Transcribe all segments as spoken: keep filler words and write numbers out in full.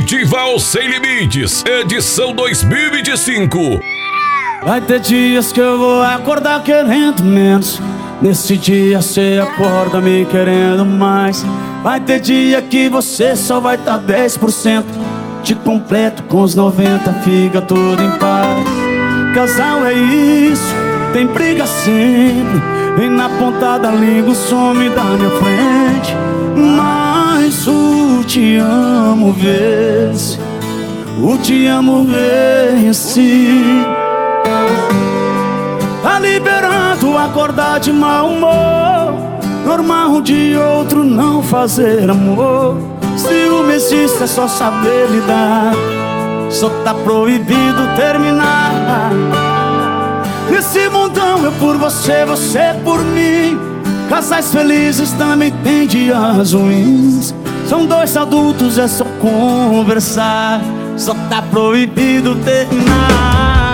Festival Sem Limites, edição dois mil e vinte e cinco. Vai ter dias que eu vou acordar querendo menos, nesse dia cê acorda me querendo mais. Vai ter dia que você só vai tá dez por cento, te completo com os noventa, fica tudo em paz. Casal é isso, tem briga sempre, vem na ponta da língua, some da minha frente. Mas o te amo vence, o te amo vence. Tá liberando acordar de mau humor, normal de outro não fazer amor. Ciúme existe, é só saber lidar, só tá proibido terminar. Nesse mundão eu por você, você por mim. Casais felizes também tem dias ruins. São dois adultos, é só conversar, só tá proibido terminar.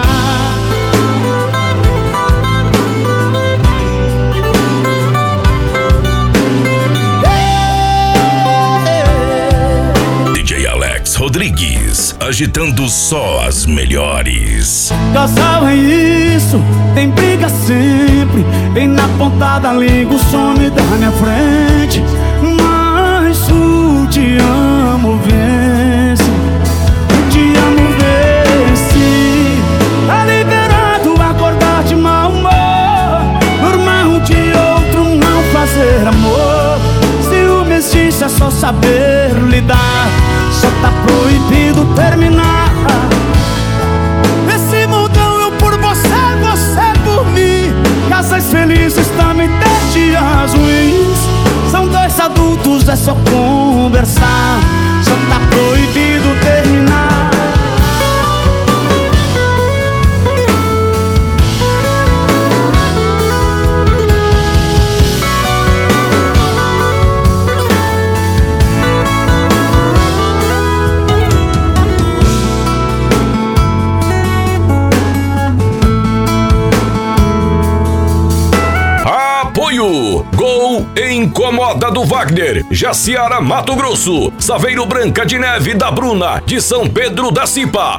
D J Alex Rodrigues, agitando só as melhores. Casal é isso, tem briga sempre, vem na ponta da língua, some da minha frente. Mas o te amo vence, o te amo vence. Tá liberado acordar de mau humor, normal de outro não fazer amor. Ciúme existe, é só saber lidar, só tá proibido terminar. Nesse mundão eu por você, você por mim. Casais felizes também tem dias ruins. São dois adultos, é só conversar, só tá proibido terminar. Apoio Gol Incomoda do Wagner, Jaciara Mato Grosso, Saveiro Branca de Neve da Bruna, de São Pedro da Cipa,